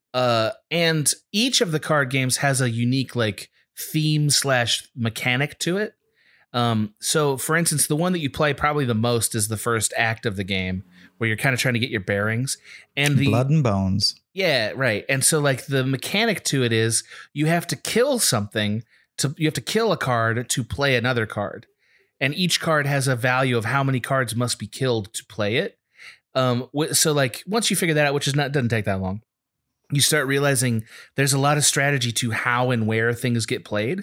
And each of the card games has a unique like theme / mechanic to it. So for instance, the one that you play probably the most is the first act of the game, where you're kind of trying to get your bearings, and the blood and bones. Yeah, right. And so like the mechanic to it is you have to kill something you have to kill a card to play another card. And each card has a value of how many cards must be killed to play it. So like once you figure that out, which doesn't take that long, you start realizing there's a lot of strategy to how and where things get played.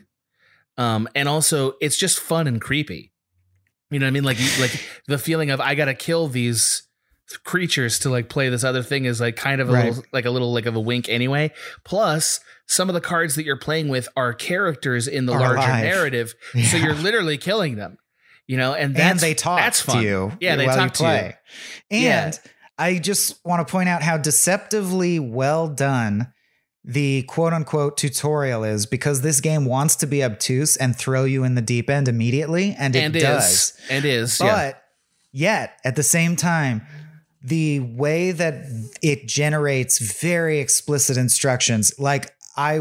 And also it's just fun and creepy. You know what I mean? Like the feeling of I got to kill these creatures to like play this other thing is like kind of a little of a wink anyway. Plus some of the cards that you're playing with are characters in the larger narrative. Yeah. So you're literally killing them, you know, and they talk to you. Yeah. They talk to you. And I just want to point out how deceptively well done the quote unquote tutorial is, because this game wants to be obtuse and throw you in the deep end immediately. And it does. But yet at the same time, the way that it generates very explicit instructions, like I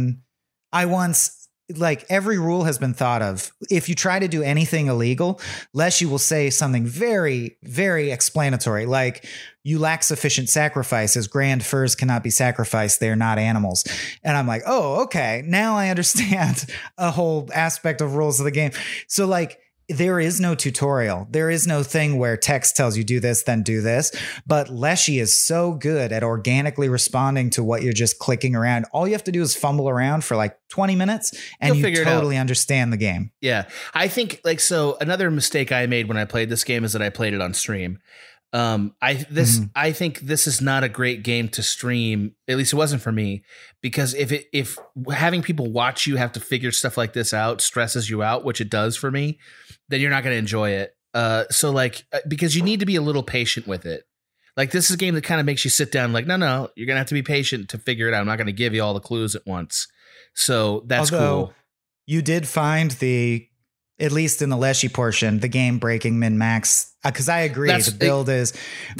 once, like every rule has been thought of. If you try to do anything illegal, Leshy will say something very, very explanatory, like you lack sufficient sacrifices. Grand furs cannot be sacrificed. They're not animals. And I'm like, oh, okay. Now I understand a whole aspect of rules of the game. So like, there is no tutorial. There is no thing where text tells you do this, then do this. But Leshy is so good at organically responding to what you're just clicking around. All you have to do is fumble around for like 20 minutes and you totally understand the game. Yeah. I think like, so another mistake I made when I played this game is that I played it on stream. I think this is not a great game to stream. At least it wasn't for me, because if having people watch you have to figure stuff like this out stresses you out, which it does for me, then you're not going to enjoy it. So like, because you need to be a little patient with it. Like this is a game that kind of makes you sit down like, no, you're going to have to be patient to figure it out. I'm not going to give you all the clues at once. So that's cool. You did find at least in the Leshy portion, the game breaking min-max. Because I agree, the build is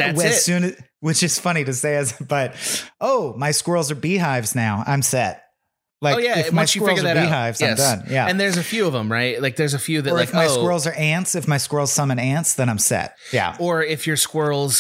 which is funny to say, but my squirrels are beehives now. I'm set. Like, if my squirrels are beehives, I'm done. Yeah. And there's a few of them, right? Like there's a few that if my squirrels are ants, if my squirrels summon ants, then I'm set. Yeah. Or if your squirrels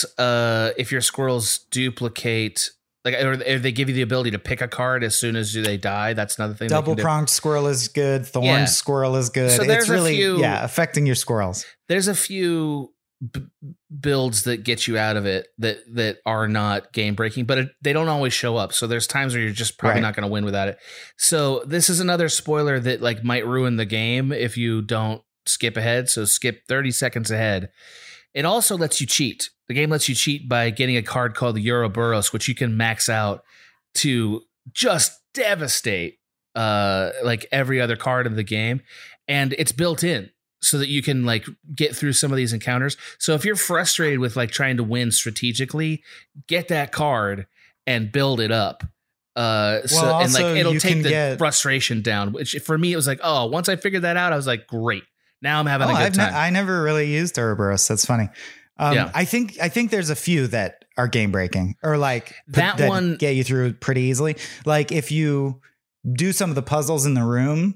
duplicate, like, or if they give you the ability to pick a card as soon as they die, that's another thing. Double pronged squirrel is good. Thorn squirrel is good. So it's really affecting your squirrels. There's a few builds that get you out of it that are not game breaking, but they don't always show up. So there's times where you're just probably not going to win without it. So this is another spoiler that like might ruin the game if you don't skip ahead. So skip 30 seconds ahead. It also lets you cheat. The game lets you cheat by getting a card called the Ouroboros, which you can max out to just devastate like every other card in the game. And it's built in so that you can like get through some of these encounters. So if you're frustrated with like trying to win strategically, get that card and build it up. And like it'll take the frustration down, which for me, it was like, oh, once I figured that out, I was like, great. Now I'm having a good time. I never really used Ouroboros. That's funny. I think there's a few that are game breaking or like that one get you through pretty easily. Like if you do some of the puzzles in the room,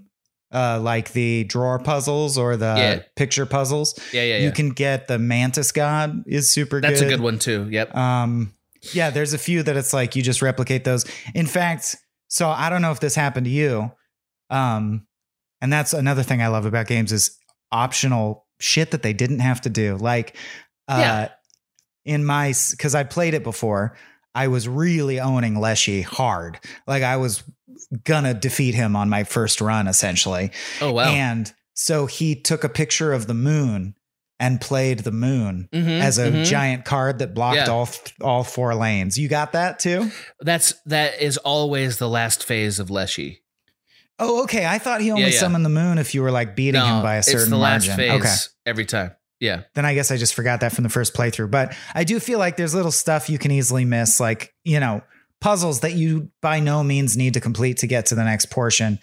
like the drawer puzzles or the picture puzzles. You can get the Mantis God is super good. That's a good one too. Yep. Yeah, there's a few that it's like you just replicate those. In fact, so I don't know if this happened to you. And that's another thing I love about games is optional shit that they didn't have to do. Like in my, because I played it before, I was really owning Leshy hard. Like I was gonna defeat him on my first run, essentially. Oh, wow. And so he took a picture of the moon and played the moon as a giant card that blocked all 4 lanes. You got that too? That is always the last phase of Leshy. Oh, okay. I thought he only summoned the moon if you were like beating him by a certain it's the margin. last phase every time. Yeah. Then I guess I just forgot that from the first playthrough. But I do feel like there's little stuff you can easily miss, like, you know, puzzles that you by no means need to complete to get to the next portion.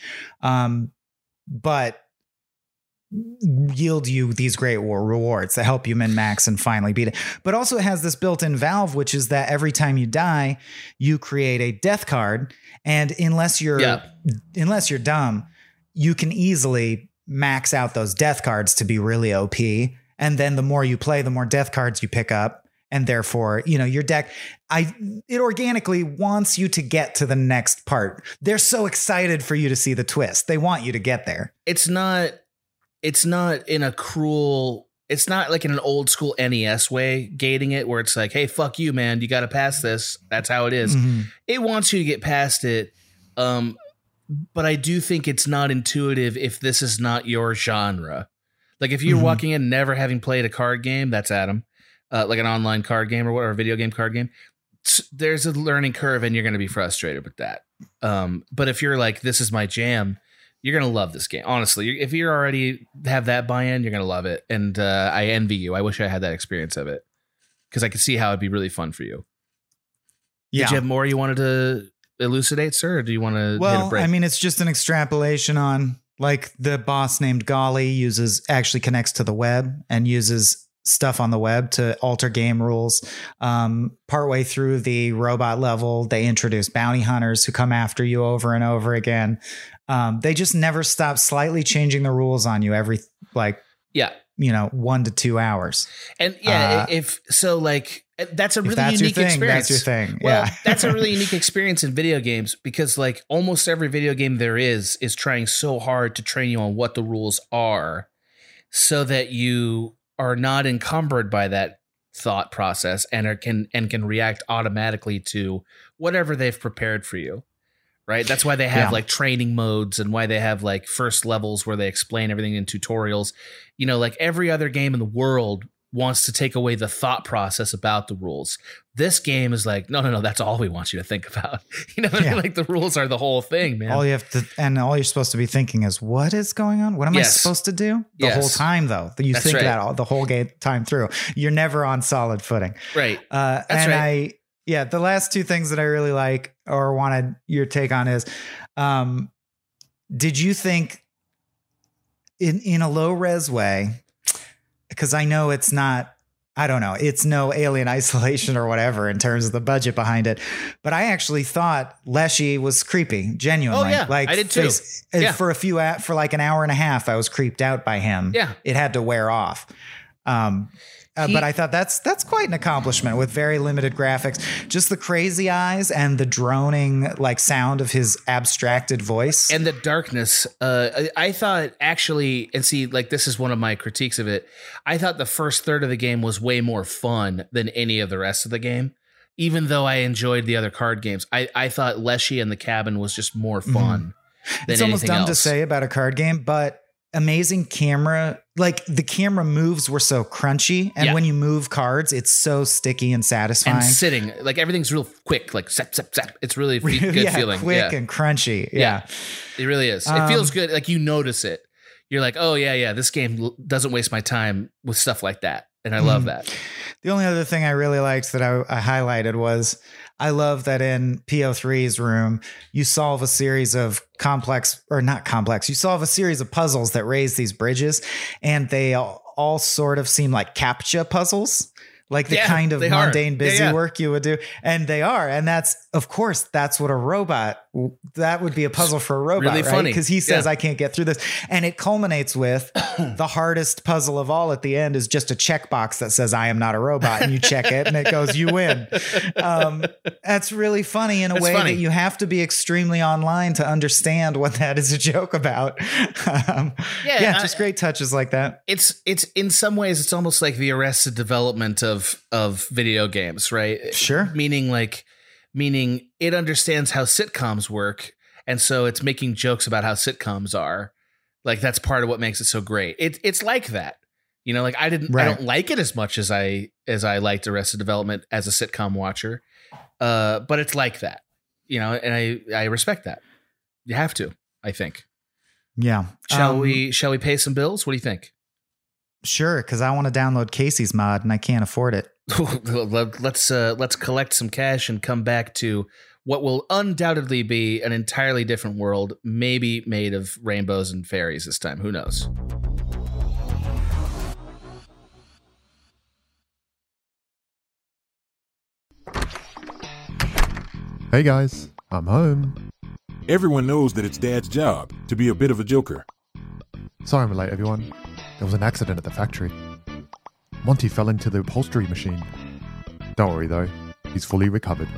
But yield you these great rewards that help you min-max and finally beat it. But also it has this built-in valve, which is that every time you die, you create a death card. And unless you're dumb, you can easily max out those death cards to be really OP. And then the more you play, the more death cards you pick up. And therefore, you know, your deck, it organically wants you to get to the next part. They're so excited for you to see the twist. They want you to get there. It's not in a cruel, it's not like in an old school NES way gating it where it's like, hey, fuck you, man. You got to pass this. That's how it is. It wants you to get past it. But I do think it's not intuitive if this is not your genre. Like if you're walking in never having played a card game, that's Adam, like an online card game or whatever, a video game card game. There's a learning curve and you're going to be frustrated with that. But if you're like, this is my jam, you're going to love this game. Honestly, if you already have that buy-in, you're going to love it. And I envy you. I wish I had that experience of it because I could see how it'd be really fun for you. Yeah. Did you have more you wanted to elucidate, sir? Or do you want to hit a break? I mean, it's just an extrapolation on like the boss named Golly actually connects to the web and uses stuff on the web to alter game rules. Partway through the robot level, they introduce bounty hunters who come after you over and over again. They just never stop slightly changing the rules on you every 1 to 2 hours. And that's a really unique experience. That's your thing. Well, that's a really unique experience in video games because like almost every video game there is trying so hard to train you on what the rules are so that you are not encumbered by that thought process and can react automatically to whatever they've prepared for you. Right. That's why they have like training modes and why they have like first levels where they explain everything in tutorials. You know, like every other game in the world wants to take away the thought process about the rules. This game is like, no, that's all we want you to think about. You know what I mean? Like the rules are the whole thing, man. All you have to, and all you're supposed to be thinking is, what is going on? What am I supposed to do? The whole time, though. You think that the whole time through. You're never on solid footing. Right. The last 2 things that I really like or wanted your take on is, did you think in a low res way, because I know it's not, I don't know, it's no Alien Isolation or whatever in terms of the budget behind it, but I actually thought Leshy was creepy, genuinely. Oh yeah, like I did too. For like an hour and a half, I was creeped out by him. Yeah, it had to wear off. But I thought that's quite an accomplishment with very limited graphics. Just the crazy eyes and the droning like sound of his abstracted voice. And the darkness. I thought actually, and see, like this is one of my critiques of it. I thought the first third of the game was way more fun than any of the rest of the game. Even though I enjoyed the other card games, I thought Leshy and the Cabin was just more fun than it's almost anything dumb else. to say about a card game, but amazing camera, like the camera moves were so crunchy, and when you move cards, it's so sticky and satisfying. And sitting, like everything's real quick, like zap, zap, zap. It's really good feeling. Quick and crunchy. Yeah, it really is. It feels good. Like you notice it. You're like, oh yeah, this game doesn't waste my time with stuff like that, and I love that. The only other thing I really liked that I highlighted was I love that in PO3's room, you solve a series of you solve a series of puzzles that raise these bridges, and they all sort of seem like CAPTCHA puzzles. like the kind of mundane, busy Yeah. work you would do. And they are. And that's, of course, that's what a robot, that would be a puzzle for a robot, Really right? funny. Because he says, Yeah. I can't get through this. And it culminates with the hardest puzzle of all at the end is just a checkbox that says, I am not a robot. And you check it and it goes, you win. That's really funny in a way that you have to be extremely online to understand what that is a joke about. Just great touches like that. It's in some ways it's almost like the Arrested Development of video games, right? Sure. Meaning it understands how sitcoms work, and so it's making jokes about how sitcoms are. Like that's part of what makes it so great. It's like that. You know, like I don't like it as much as I liked Arrested Development as a sitcom watcher. But it's like that. You know, and I respect that. You have to, I think. Yeah. Shall we pay some bills? What do you think? Sure, because I want to download Casey's mod and I can't afford it. Let's collect some cash and come back to what will undoubtedly be an entirely different world, maybe made of rainbows and fairies this time. Who knows? Hey guys, I'm home. Everyone knows that it's Dad's job to be a bit of a joker. Sorry I'm late, everyone. There was an accident at the factory. Monty fell into the upholstery machine. Don't worry though, he's fully recovered.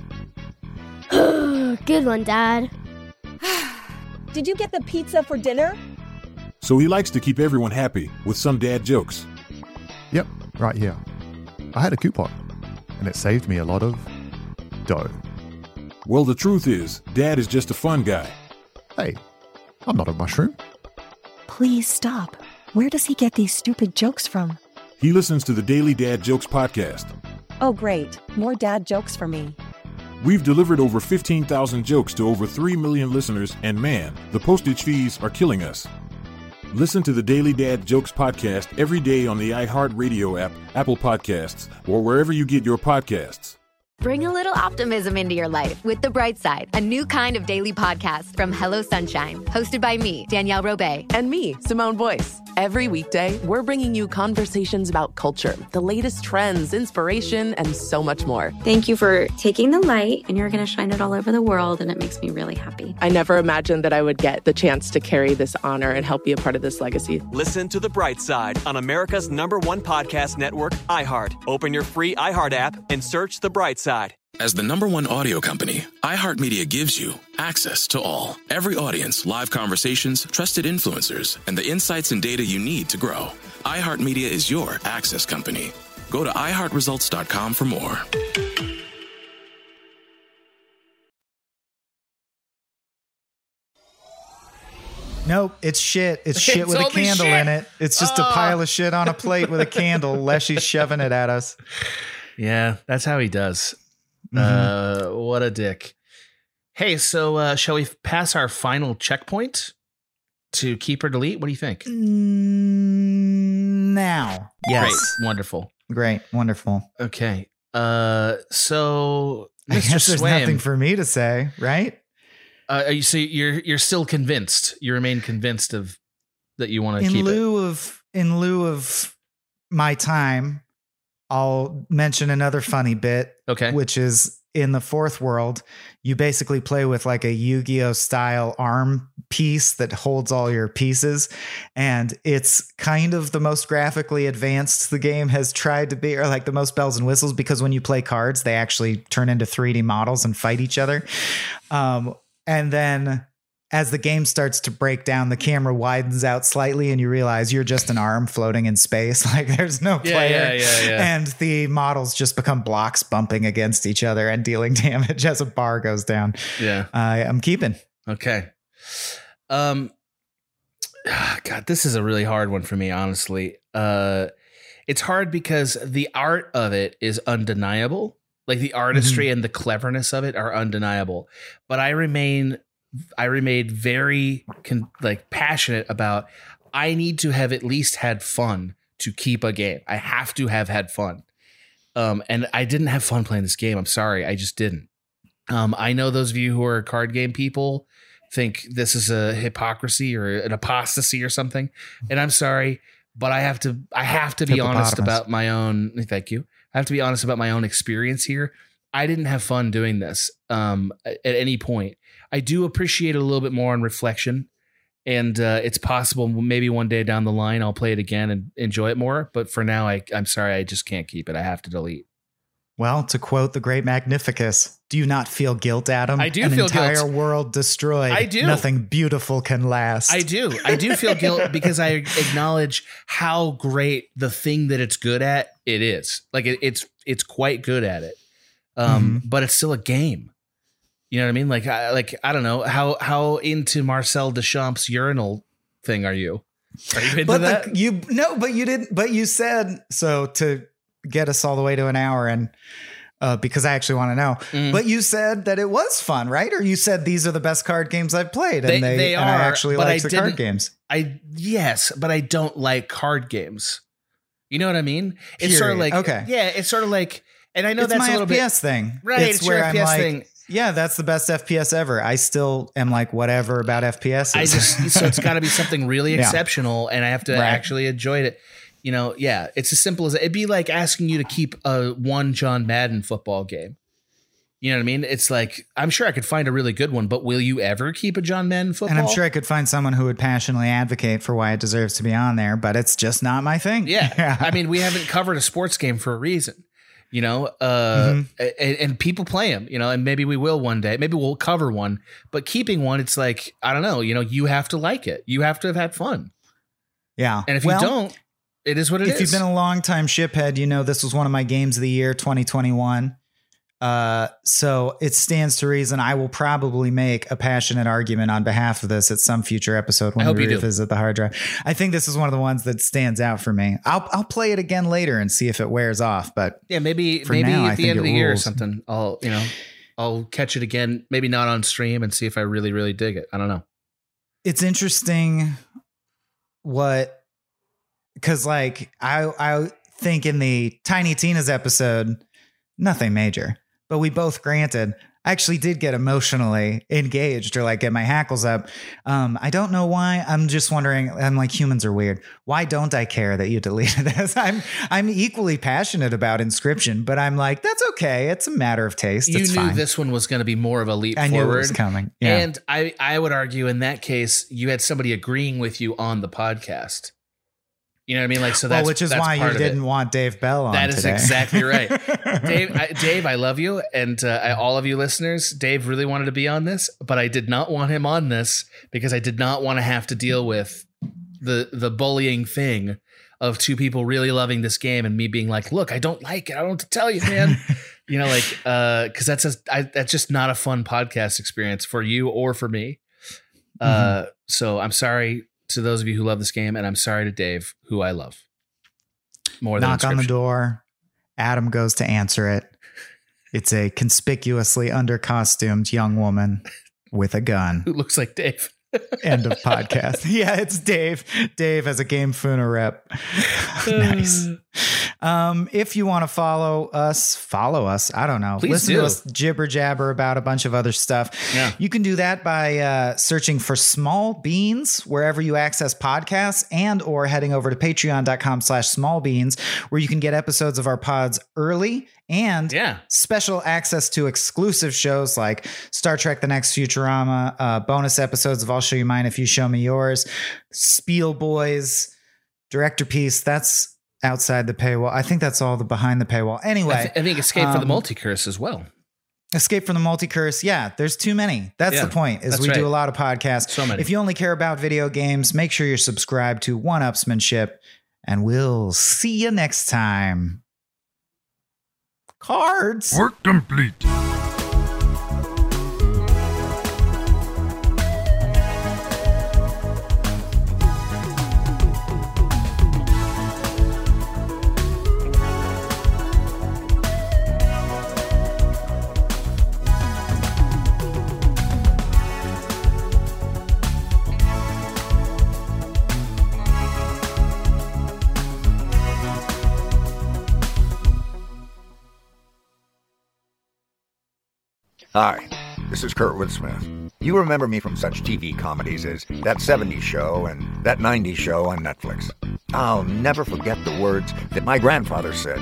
Good one, Dad. Did you get the pizza for dinner? So he likes to keep everyone happy with some dad jokes. Yep, right here. I had a coupon, and it saved me a lot of dough. Well, the truth is, Dad is just a fun guy. Hey, I'm not a mushroom. Please stop. Where does he get these stupid jokes from? He listens to the Daily Dad Jokes podcast. Oh, great. More dad jokes for me. We've delivered over 15,000 jokes to over 3 million listeners, and man, the postage fees are killing us. Listen to the Daily Dad Jokes podcast every day on the iHeartRadio app, Apple Podcasts, or wherever you get your podcasts. Bring a little optimism into your life with The Bright Side, a new kind of daily podcast from Hello Sunshine, hosted by me, Danielle Robay. And me, Simone Boyce. Every weekday, we're bringing you conversations about culture, the latest trends, inspiration, and so much more. Thank you for taking the light, and you're going to shine it all over the world, and it makes me really happy. I never imagined that I would get the chance to carry this honor and help be a part of this legacy. Listen to The Bright Side on America's #1 podcast network, iHeart. Open your free iHeart app and search The Bright Side. As the #1 audio company, iHeartMedia gives you access to all. Every audience, live conversations, trusted influencers, and the insights and data you need to grow. iHeartMedia is your access company. Go to iHeartResults.com for more. Nope, it's shit. It's shit with a candle in it. It's just a pile of shit on a plate with a candle. Leshy's shoving it at us. Yeah, that's how he does. What a dick. Hey, so shall we pass our final checkpoint to keep or delete? What do you think? Now. Yes. Great. Wonderful. Great. Wonderful. Okay. So I guess there's Swaim, nothing for me to say, right? So you're still convinced. You remain convinced of that you want to keep it. In lieu of my time, I'll mention another funny bit. Okay. Which is in the fourth world, you basically play with like a Yu-Gi-Oh style arm piece that holds all your pieces. And it's kind of the most graphically advanced the game has tried to be, or like the most bells and whistles, because when you play cards, they actually turn into 3D models and fight each other. And then as the game starts to break down, the camera widens out slightly and you realize you're just an arm floating in space. Like there's no player. Yeah. And the models just become blocks bumping against each other and dealing damage as a bar goes down. Yeah. I'm keeping. Okay. God, this is a really hard one for me, honestly. It's hard because the art of it is undeniable. Like the artistry and the cleverness of it are undeniable. But I remained very passionate about, I need to have at least had fun to keep a game. I have to have had fun. And I didn't have fun playing this game. I'm sorry. I just didn't. I know those of you who are card game people think this is a hypocrisy or an apostasy or something. And I'm sorry, but I have to be honest about my own. Thank you. I have to be honest about my own experience here. I didn't have fun doing this at any point. I do appreciate it a little bit more on reflection. And it's possible maybe one day down the line I'll play it again and enjoy it more. But for now, I'm sorry, I just can't keep it. I have to delete. Well, to quote the great Magnificus, do you not feel guilt, Adam? I do feel guilt. An entire world destroyed. I do. Nothing beautiful can last. I do feel guilt because I acknowledge how great the thing that it's good at it is. Like it's quite good at it. But it's still a game. You know what I mean? Like I don't know how into Marcel Dechamp's urinal thing are you? Are you into that? But you didn't. But you said so to get us all the way to an hour, and because I actually want to know. But you said that it was fun, right? Or you said these are the best card games I've played, and they are. And I actually like the card games. Yes, but I don't like card games. You know what I mean? It's sort of like it's sort of like, and I know it's that's my a little FPS thing, right? It's where your FPS thing. Yeah, that's the best FPS ever. I still am like whatever about FPS. So it's got to be something really exceptional, and I have to actually enjoy it. You know, it's as simple as it'd be like asking you to keep one John Madden football game. You know what I mean? It's like, I'm sure I could find a really good one, but will you ever keep a John Madden football? And I'm sure I could find someone who would passionately advocate for why it deserves to be on there, but it's just not my thing. Yeah. I mean, we haven't covered a sports game for a reason. You know, and people play them, you know, and maybe we will one day. Maybe we'll cover one, but keeping one, it's like, I don't know, you know, you have to like it. You have to have had fun. Yeah. And if you don't, it is what it is. If you've been a long time shiphead, you know, this was one of my games of the year, 2021. So it stands to reason I will probably make a passionate argument on behalf of this at some future episode when we revisit the hard drive. I think this is one of the ones that stands out for me. I'll play it again later and see if it wears off. But maybe at the end of the year or something, I'll catch it again. Maybe not on stream and see if I really, really dig it. I don't know. It's interesting because like I think in the Tiny Tina's episode, nothing major. But we both granted, I actually did get emotionally engaged or like get my hackles up. I don't know why. I'm just wondering. I'm like, humans are weird. Why don't I care that you deleted this? I'm equally passionate about Inscription, but I'm like, that's okay. It's a matter of taste. You it's knew fine. This one was going to be more of a leap forward. I knew it was coming. Yeah. And I would argue in that case, you had somebody agreeing with you on the podcast. You know what I mean? Like, so that's which is why you didn't want Dave Bell on. That is today. exactly right. Dave, I love you. And all of you listeners, Dave really wanted to be on this, but I did not want him on this because I did not want to have to deal with the bullying thing of two people really loving this game and me being like, look, I don't like it. I don't know what to tell you, man. You know, like, cause that's just not a fun podcast experience for you or for me. So I'm sorry to those of you who love this game, and I'm sorry to Dave, who I love more than Knock on the door. Adam goes to answer it. It's a conspicuously undercostumed young woman with a gun who looks like Dave. End of podcast. Yeah, it's Dave. Dave as a Game Funa rep. Nice. If you want to follow us. I don't know. Please Listen do. to us jibber jabber about a bunch of other stuff. Yeah. You can do that by searching for Small Beans wherever you access podcasts and or heading over to patreon.com/smallbeans where you can get episodes of our pods early and special access to exclusive shows like Star Trek The Next Futurama, bonus episodes of I'll Show You Mine If You Show Me Yours, Spiel Boys, Director Piece. That's outside the paywall. I think that's all the behind the paywall. Anyway. I think Escape from the Multicurse as well. Escape from the Multicurse. Yeah, there's too many. That's the point, is we do a lot of podcasts. So many. If you only care about video games, make sure you're subscribed to One-Upsmanship, and we'll see you next time. Cards. Work complete. Hi, this is Kurtwood Smith. You remember me from such TV comedies as That 70s Show and That 90s Show on Netflix. I'll never forget the words that my grandfather said.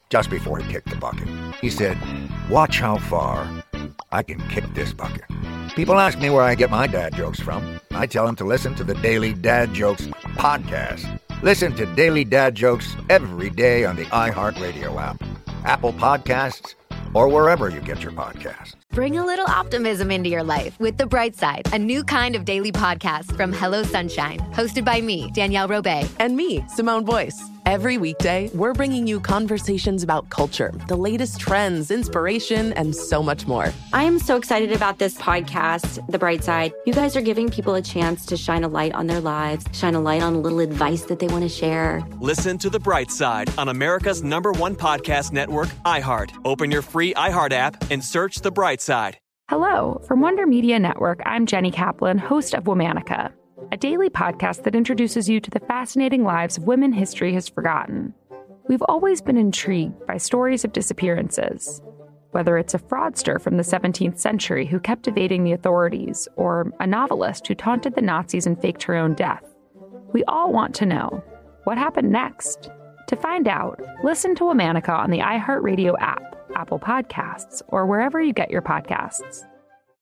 just before he kicked the bucket. He said, "Watch how far I can kick this bucket." People ask me where I get my dad jokes from. I tell them to listen to the Daily Dad Jokes podcast. Listen to Daily Dad Jokes every day on the iHeartRadio app, Apple Podcasts, or wherever you get your podcasts. Bring a little optimism into your life with The Bright Side, a new kind of daily podcast from Hello Sunshine, hosted by me, Danielle Robay. And me, Simone Boyce. Every weekday, we're bringing you conversations about culture, the latest trends, inspiration, and so much more. I am so excited about this podcast, The Bright Side. You guys are giving people a chance to shine a light on their lives, shine a light on a little advice that they want to share. Listen to The Bright Side on America's #1 podcast network, iHeart. Open your free iHeart app and search The Bright Side. Hello, from Wonder Media Network, I'm Jenny Kaplan, host of Womanica, a daily podcast that introduces you to the fascinating lives of women history has forgotten. We've always been intrigued by stories of disappearances, whether it's a fraudster from the 17th century who kept evading the authorities, or a novelist who taunted the Nazis and faked her own death. We all want to know, what happened next? To find out, listen to Womanica on the iHeartRadio app, Apple Podcasts, or wherever you get your podcasts.